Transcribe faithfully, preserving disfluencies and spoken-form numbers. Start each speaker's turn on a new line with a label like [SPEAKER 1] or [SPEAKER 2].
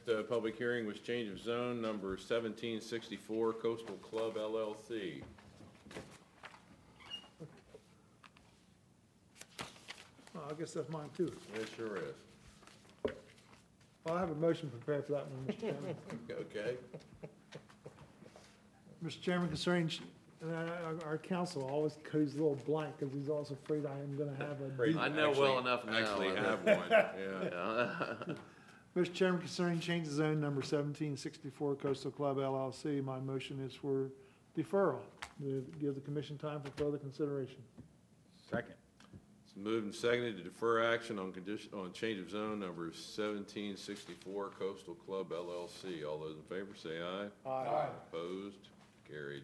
[SPEAKER 1] next uh, public hearing was change of zone number seventeen sixty-four Coastal Club L L C.
[SPEAKER 2] Oh, I guess that's mine too.
[SPEAKER 1] It sure is.
[SPEAKER 2] Well, I have a motion prepared for that one, Mister Chairman.
[SPEAKER 1] Okay.
[SPEAKER 2] Mister Chairman, concerning, uh, our- our council always goes a little blank because he's always afraid I am going to have a.
[SPEAKER 1] Afraid-
[SPEAKER 3] I know well enough now,
[SPEAKER 1] Actually
[SPEAKER 3] I
[SPEAKER 1] have one, yeah.
[SPEAKER 3] Yeah.
[SPEAKER 2] Mister Chairman, concerning change of zone number seventeen sixty-four Coastal Club L L C, my motion is for deferral, to give the commission time for further consideration.
[SPEAKER 4] Second.
[SPEAKER 1] It's moved and seconded to defer action on condition, on change of zone number seventeen sixty-four Coastal Club L L C. All those in favor say aye.
[SPEAKER 2] Aye.
[SPEAKER 1] Opposed? Carried.